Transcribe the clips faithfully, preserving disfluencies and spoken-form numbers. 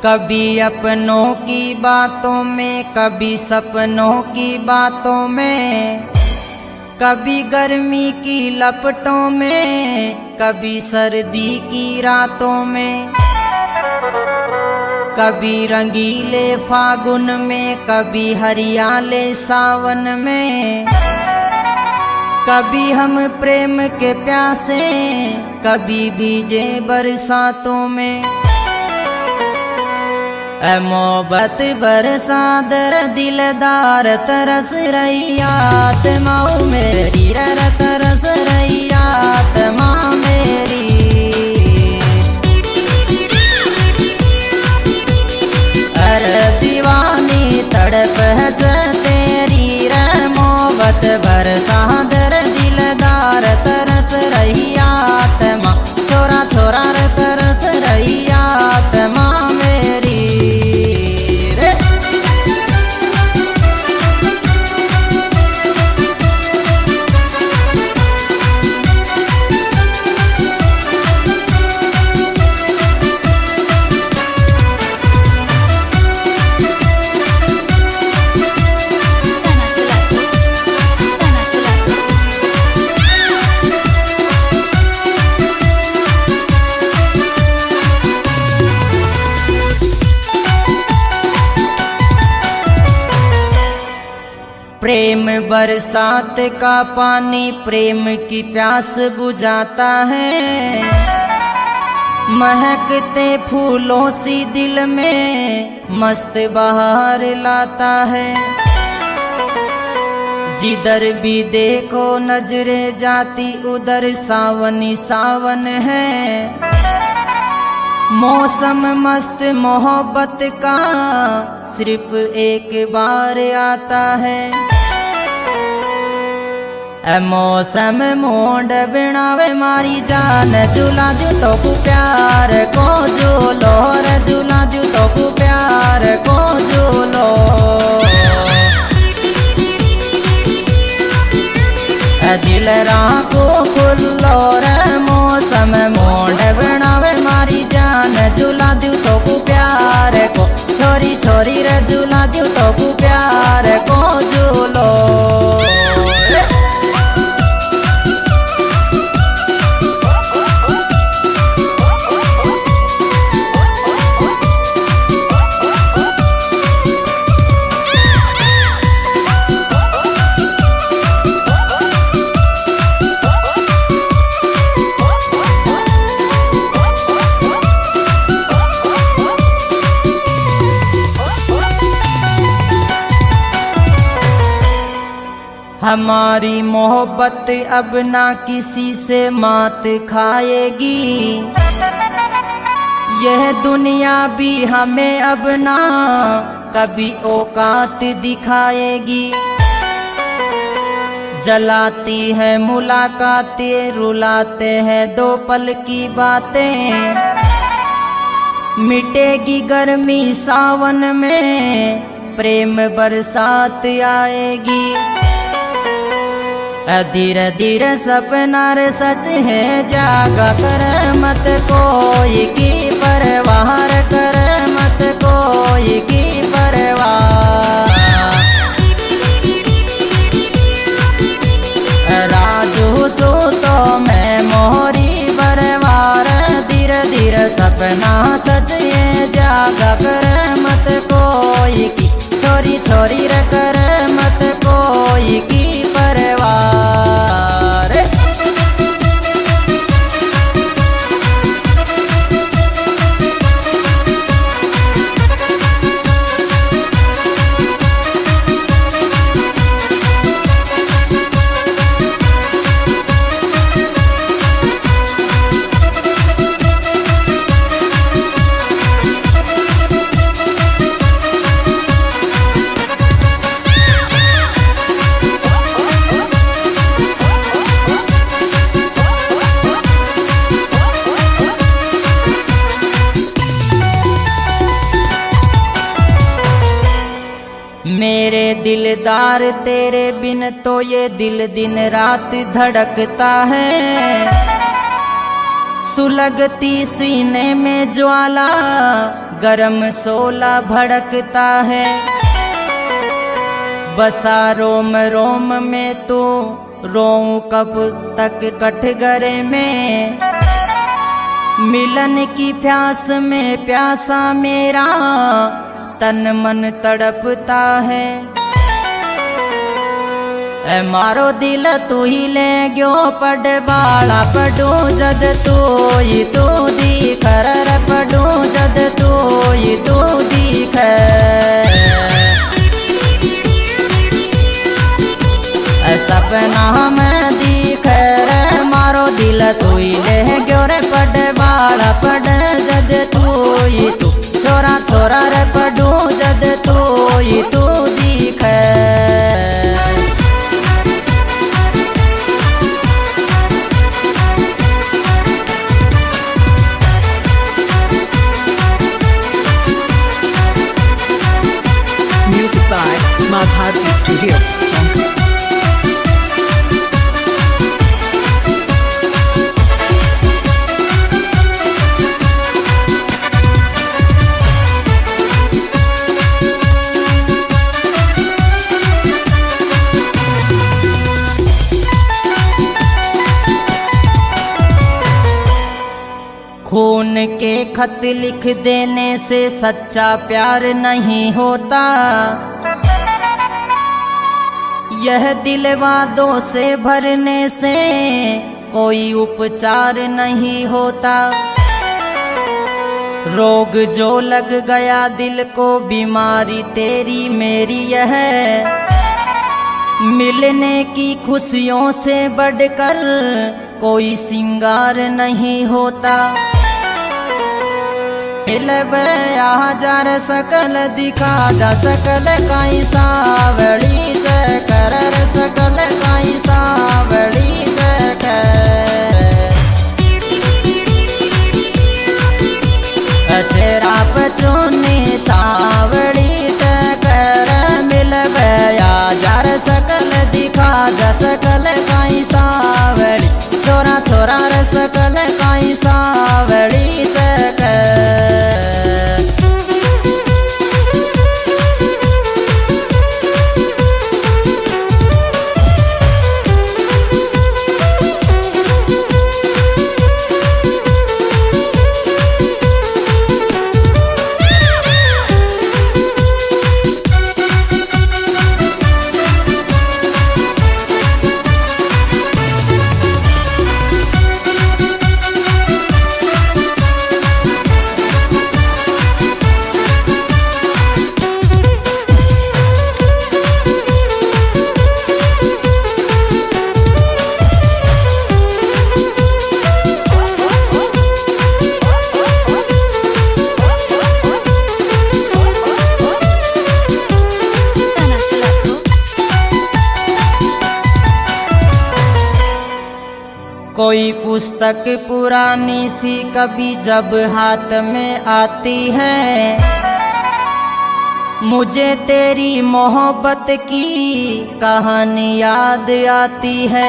कभी अपनों की बातों में, कभी सपनों की बातों में, कभी गर्मी की लपटों में, कभी सर्दी की रातों में, कभी रंगीले फागुन में, कभी हरियाले सावन में, कभी हम प्रेम के प्यासे, कभी भीजे बरसातों में। ऐ मोहब्बत बरसादर दिलदार तरस रही आत्माओं मेरी, रर तरस रही आत्मा मेरी। अरे दीवानी तड़प है तेरी रे, मोहब्बत बरसादर दिलदार तरस रही आत्मा, छोरा छोरा रे तरस रही आत्मा मेरी। प्रेम बरसात का पानी प्रेम की प्यास बुझाता है, महकते फूलों सी दिल में मस्त बहार लाता है। जिधर भी देखो नजरे जाती उधर सावनी सावन है, मौसम मस्त मोहब्बत का सिर्फ एक बार आता है। ऐ मौसम मोड़ बिनावे मारी जान, झूला जू तो को प्यार को झूलो रे, झूला जू तो को प्यार को झूलो। ऐ दिल राखो खुल्लो रे, मौसम मोड़ बिनावे मारी जान, झूला जू तो को प्यार को, छोरी छोरी रे झूला जू तो को प्यार को झूलो। हमारी मोहब्बत अब ना किसी से मात खाएगी, यह दुनिया भी हमें अब ना कभी औकात दिखाएगी। जलाती है मुलाकातें, रुलाते हैं दो पल की बातें, मिटेगी गर्मी सावन में, प्रेम बरसात आएगी। धीरे धीरे सपना रे सच है, जागा कर मत कोई की परवाह, कर मत कोई की परवाह। राजू सो तो मैं मोहरी बरवार, धीरे धीरे सपना सच है, जागा कर मत कोई की, छोरी छोरी रे कर मत कोई की परवार। मेरे दिलदार तेरे बिन तो ये दिल दिन रात धड़कता है, सुलगती सीने में ज्वाला, गरम शोला भड़कता है। बसा रोम रोम में तू, रोऊं कब तक कठघरे में। मिलन की प्यास में प्यासा मेरा, तन मन तड़पता है। ए मारो दिल तू ही ले गयो पड़ बाला पड़ू जद तू ही तू दिख रे पड़ू जद तू ही तू दिख। सपना में दिख रे मारो दिल तू ही ले गयो रे पड़ बाला पड़ जद तू ही तू छोरा छोरा रे पड़ू जद तू ही तू दिख। Music by Ma Bharati Studio, Chonka. खून के खत लिख देने से सच्चा प्यार नहीं होता। यह दिल वादों से भरने से कोई उपचार नहीं होता। रोग जो लग गया दिल को, बीमारी तेरी मेरी यह, मिलने की खुशियों से बढ़कर कोई सिंगार नहीं होता। हजार सकल दिखा जा सकल काई सावड़ी से कर सकल काई सावड़ी से कर। तेरा पचोनी सावड़ी से कर मिलबे हजार सकल दिखा जा सकल काई सावड़ी छोरा छोरा रे सकल काई सावड़ी से कर। कोई पुस्तक पुरानी सी कभी जब हाथ में आती है, मुझे तेरी मोहब्बत की कहानी याद आती है।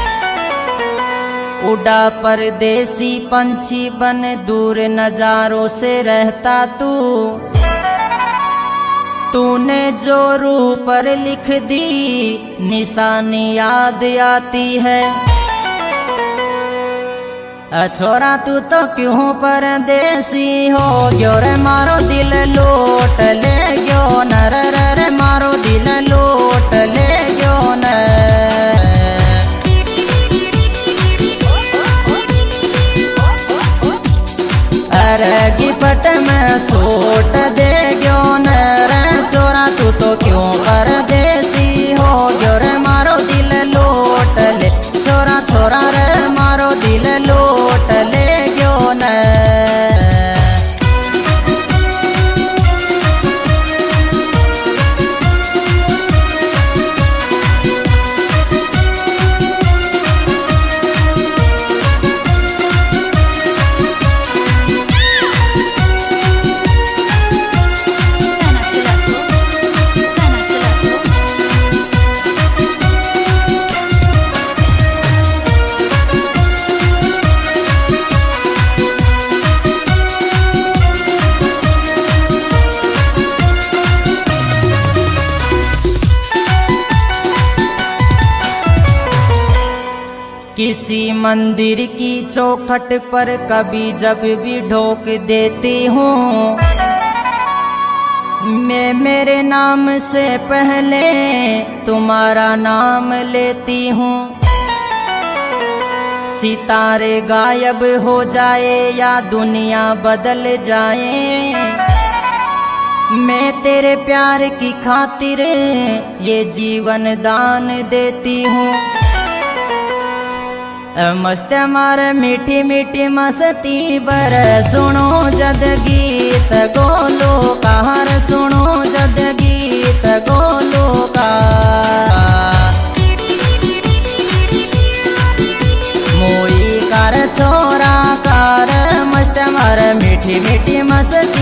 उड़ा परदेसी पंछी बन दूर नजारों से रहता तू, तूने जो रूह पर लिख दी निशानी याद आती है। छोरा तू तो क्यों परदेसी हो गयो रे मारो दिल लूट ले गयो नर रे मारो दिल लूट ले गयो न। अरे गिफ्ट में सूट दे गयो न रे छोरा तू तो क्यों परदेसी हो गयो रे मारो दिल लूट ले छोरा छोरा रे मारो दिल लूट ले गयो न। मंदिर की चौखट पर कभी जब भी ढोक देती हूँ, मैं मेरे नाम से पहले तुम्हारा नाम लेती हूँ। सितारे गायब हो जाए या दुनिया बदल जाए, मैं तेरे प्यार की खातिर ये जीवन दान देती हूँ। मस्त मार मीठी मीठी मस्ती बर सुनो जद गीत गोलो कार, सुनो जद गीत गोलो का। मोई कार छोरा कार, मस्त मार मीठी मीठी मस्ती